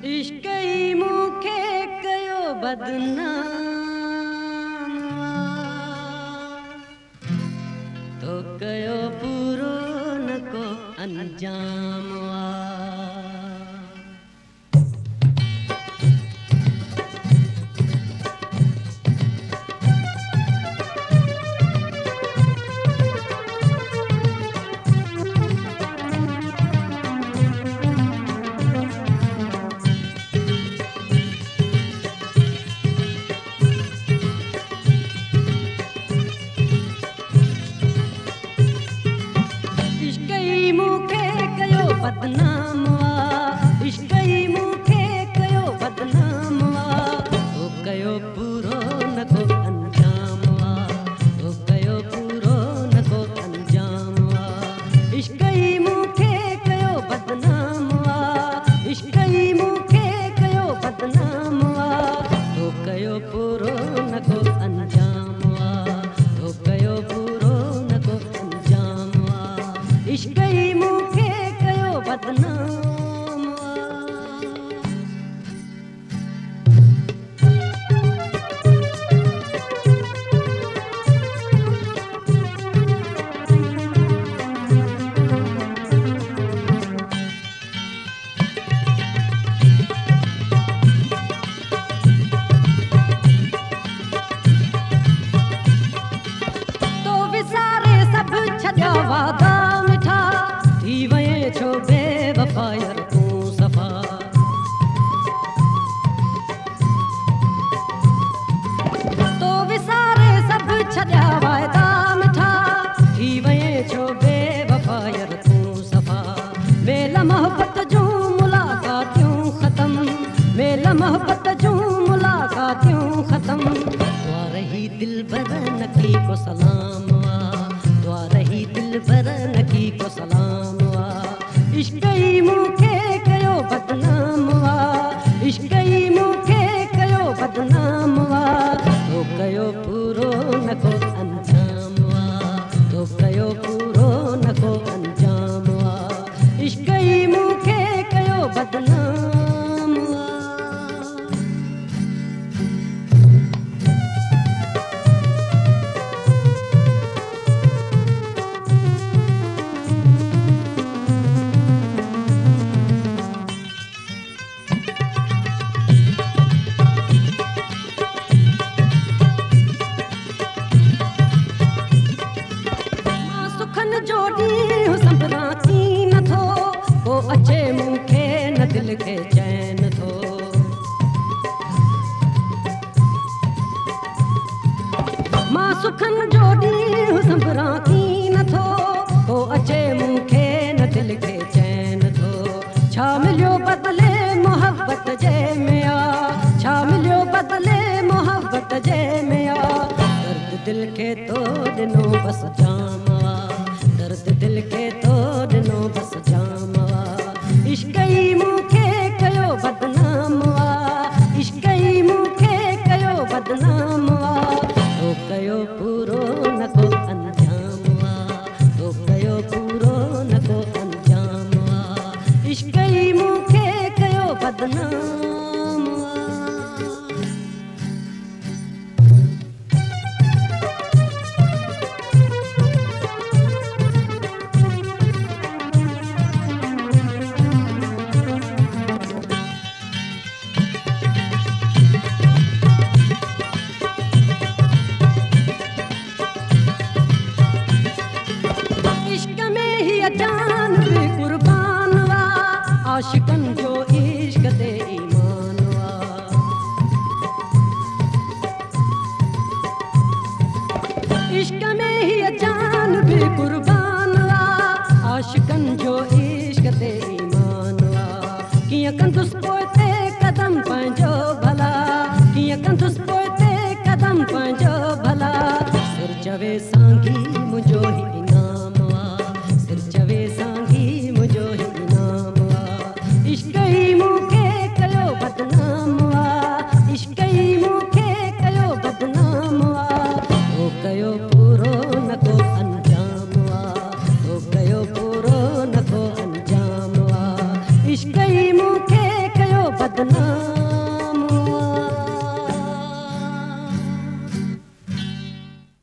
इश्क ई मूंखे कयो बदनाम तो कयो पूरो न को अंजाम बदनाम इश्क ई मूंखे कयो बदनाम तो कयो पूरो न को अंजाम तो कयो पूरो न को अंजाम इश्क ई मूंखे कयो बदनाम इश्क ई मूंखे कयो बदनाम तो कयो पूरो न को अंजाम तो कयो पूरो न को अंजाम इश्क ई मूंखे बदनाम तो विसारे सब छॾिया वादा मिठा थी वये छो बेवफायर तूं सफ़ा तो विसारे सब छॾिया वादा मिठा थी वये छो बेवफायर तूं सफ़ा मेल मोहब्बत जूं मुलाक़ातियूं ख़तम मेल मोहब्बत जूं मुलाक़ातियूं ख़तम दुआ रही दिलबर नकी को सलाम दुआ रही दिलबर नकी को सलाम इश्क ई मूंखे कयो बदनाम इश्क ई मूंखे कयो बदनाम तो कयो पूरो न को अंजाम तो कयो पूरो न को अंजाम इश्क ई मूंखे कयो बदनाम जोड़ी संभरा थी न थो वो अचे मूंखे न दिल खे चैन थो मां सुखन जोड़ी संभरा थी न थो वो अचे मूंखे न दिल खे चैन थो छा मिलियो बदले मोहब्बत जे में छा मिलियो बदले मोहब्बत जे में दर्द दिल खे तो ॾिनो बस जाम दर्द दिल के तो ॾिनो बस जाम इश्क ई मूंखे कयो बदनाम इश्क ई मूंखे कयो बदनाम तो कयो पूरो न को अंजाम तो कयो पूरो न को अंजाम इश्क ई मूंखे कयो बदनाम जान भी कुर्बान आशिकन जो इश्क ते ईमान इश्क में ही जान भी कुर्बान आशिकन जो इश्क ते ईमान कीअं कंदुस पोइते कदम पंहिंजो भला कीअं कंदुस पोइते कदम पंहिंजो भला सिर चवे सांगी मुंहिंजो ई इनाम सिर चवे सांगी मुंहिंजो ई इनाम इश्क ई मूंखे कयो बदनाम इश्क ई मूंखे कयो बदनाम तो कयो पूरो न को अंजाम तो कयो पूरो न को अंजाम इश्क ई मूंखे कयो बदनाम